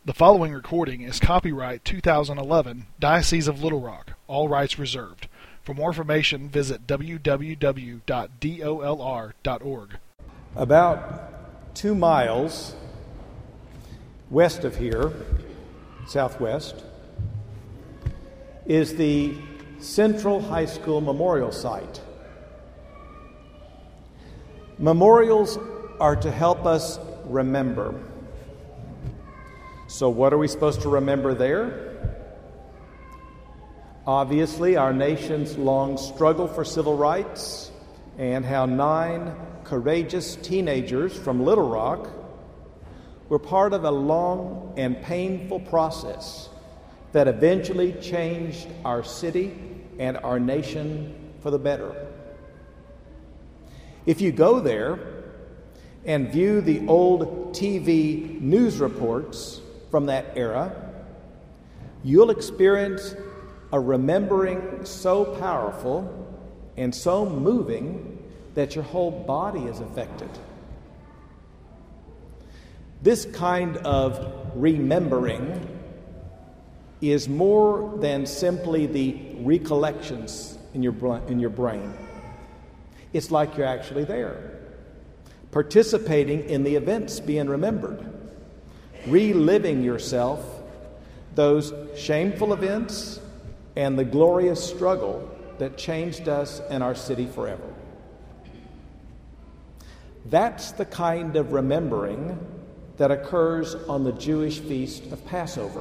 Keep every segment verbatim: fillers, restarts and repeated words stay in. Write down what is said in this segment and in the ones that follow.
The following recording is copyright two thousand eleven, Diocese of Little Rock, all rights reserved. For more information, visit w w w dot d o l r dot org. About two miles west of here, southwest, is the Central High School Memorial Site. Memorials are to help us remember. So what are we supposed to remember there? Obviously, our nation's long struggle for civil rights and how nine courageous teenagers from Little Rock were part of a long and painful process that eventually changed our city and our nation for the better. If you go there and view the old T V news reports from that era, you'll experience a remembering so powerful and so moving that your whole body is affected. This kind of remembering is more than simply the recollections in your bra- in your brain. It's like you're actually there, participating in the events being remembered, reliving yourself, those shameful events and the glorious struggle that changed us and our city forever. That's the kind of remembering that occurs on the Jewish feast of Passover.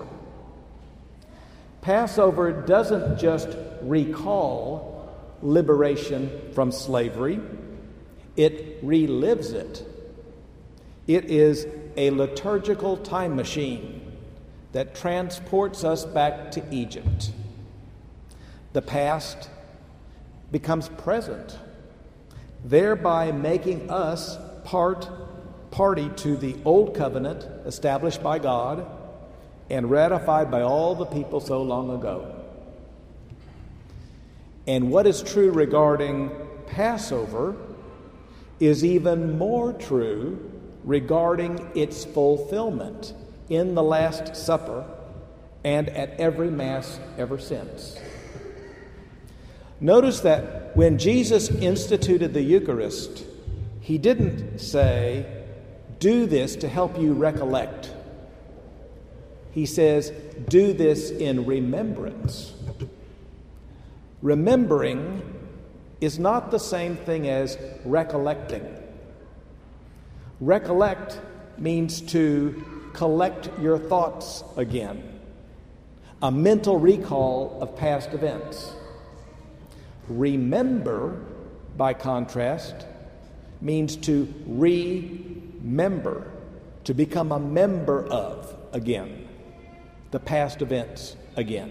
Passover doesn't just recall liberation from slavery, it relives it. It is a liturgical time machine that transports us back to Egypt. The past becomes present, thereby making us part party to the old covenant established by God and ratified by all the people so long ago. And what is true regarding Passover is even more true regarding its fulfillment in the Last Supper and at every Mass ever since. Notice that when Jesus instituted the Eucharist, he didn't say, "Do this to help you recollect." He says, "Do this in remembrance." Remembering is not the same thing as recollecting. Recollect means to collect your thoughts again, a mental recall of past events. Remember, by contrast, means to remember, to become a member of again, the past events again.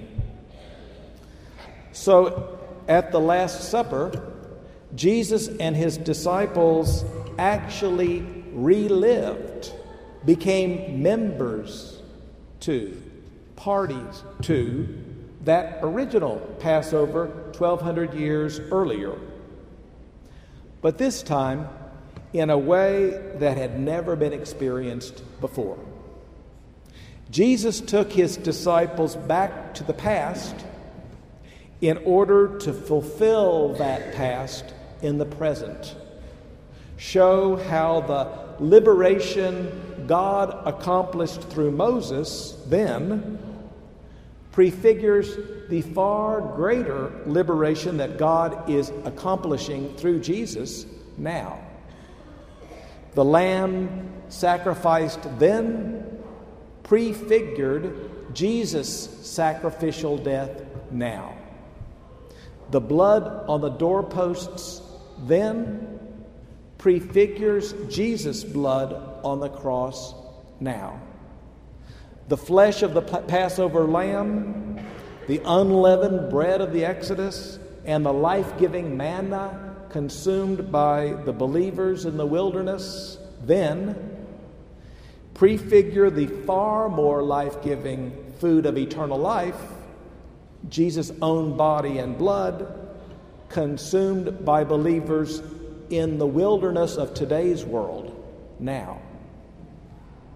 So, at the Last Supper, Jesus and his disciples actually relived, became members to, parties to, that original Passover twelve hundred years earlier. But this time, in a way that had never been experienced before. Jesus took his disciples back to the past in order to fulfill that past in the present. Show how the liberation God accomplished through Moses then prefigures the far greater liberation that God is accomplishing through Jesus now. The lamb sacrificed then prefigured Jesus' sacrificial death now. The blood on the doorposts then prefigures Jesus' blood on the cross now. The flesh of the Passover lamb, the unleavened bread of the Exodus, and the life-giving manna consumed by the believers in the wilderness then prefigure the far more life-giving food of eternal life, Jesus' own body and blood, consumed by believers in the wilderness of today's world now.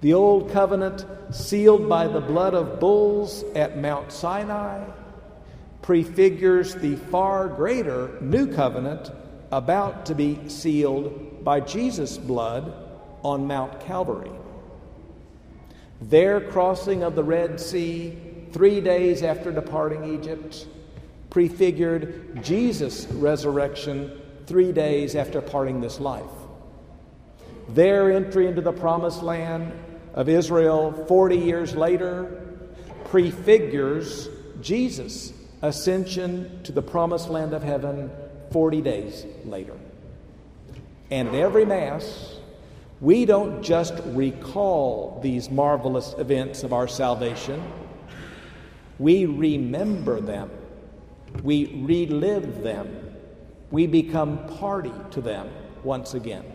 The old covenant, sealed by the blood of bulls at Mount Sinai, prefigures the far greater new covenant about to be sealed by Jesus' blood on Mount Calvary. Their crossing of the Red Sea three days after departing Egypt prefigured Jesus' resurrection three days after parting this life. Their entry into the promised land of Israel forty years later prefigures Jesus' ascension to the promised land of heaven forty days later. And at every Mass, we don't just recall these marvelous events of our salvation, we remember them, we relive them, we become party to them once again.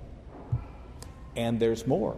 And there's more.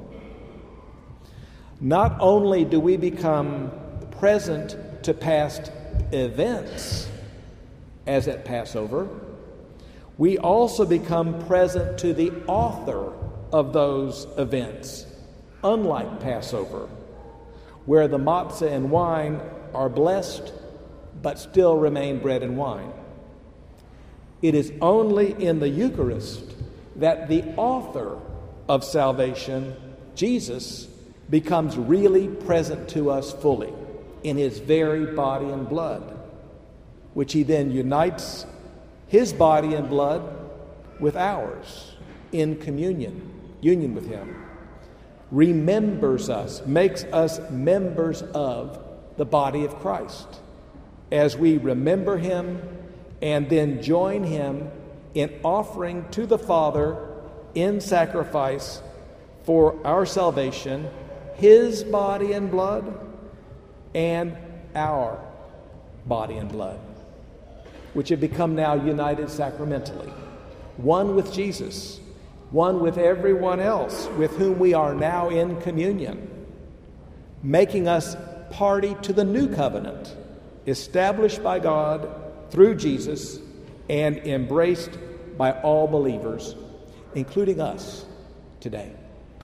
Not only do we become present to past events, as at Passover, we also become present to the author of those events, unlike Passover, where the matzah and wine are blessed but still remain bread and wine. It is only in the Eucharist that the author of salvation, Jesus, becomes really present to us fully in his very body and blood, which he then unites his body and blood with ours in communion, union with him, remembers us, makes us members of the body of Christ as we remember him and then join him in offering to the Father in sacrifice for our salvation his body and blood and our body and blood, which have become now united sacramentally, one with Jesus, one with everyone else with whom we are now in communion, making us party to the new covenant established by God through Jesus and embraced by all believers, including us today.